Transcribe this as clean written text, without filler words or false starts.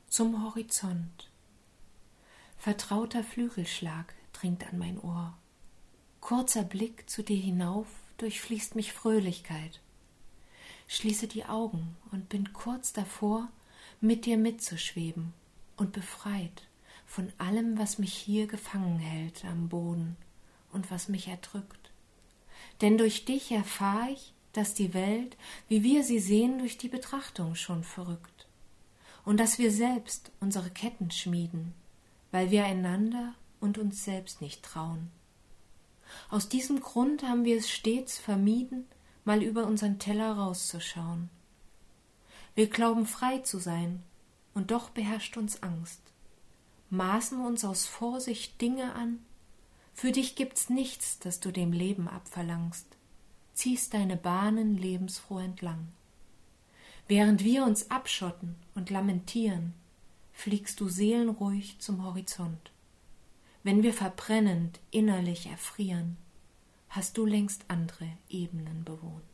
zum Horizont. Vertrauter Flügelschlag dringt an mein Ohr. Kurzer Blick zu dir hinauf durchfließt mich Fröhlichkeit. Schließe die Augen und bin kurz davor, mit dir mitzuschweben und befreit von allem, was mich hier gefangen hält am Boden und was mich erdrückt. Denn durch dich erfahre ich, dass die Welt, wie wir sie sehen, durch die Betrachtung schon verrückt und dass wir selbst unsere Ketten schmieden, weil wir einander und uns selbst nicht trauen. Aus diesem Grund haben wir es stets vermieden, mal über unseren Teller rauszuschauen. Wir glauben frei zu sein, und doch beherrscht uns Angst. Maßen uns aus Vorsicht Dinge an, für dich gibt's nichts, das du dem Leben abverlangst, ziehst deine Bahnen lebensfroh entlang. Während wir uns abschotten und lamentieren, fliegst du seelenruhig zum Horizont. Wenn wir verbrennend innerlich erfrieren, hast du längst andere Ebenen bewohnt.